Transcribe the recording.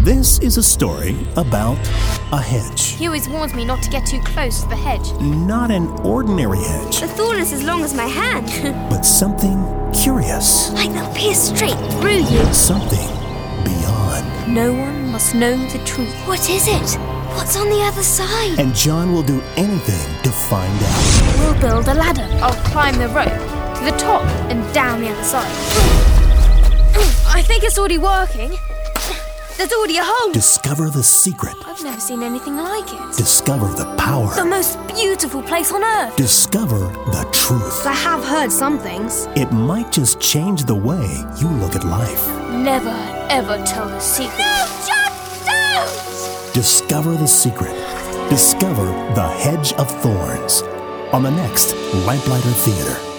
This is a story about a hedge. He always warns me not to get too close to the hedge. Not an ordinary hedge, The thorn is as long as my hand. but something curious. Like they'll pierce straight through you. Something beyond. No one must know the truth. What is it? What's on the other side? And John will do anything to find out. We'll build a ladder. I'll climb the rope to the top and down the other side. I think it's already working. There's already a hole. Discover the secret. I've never seen anything like it. Discover the power. The most beautiful place on earth. Discover the truth. I have heard some things. It might just change the way you look at life. Never, ever tell the secret. No, John, don't! Discover the secret. Discover the Hedge of Thorns on the next Lamplighter Theater.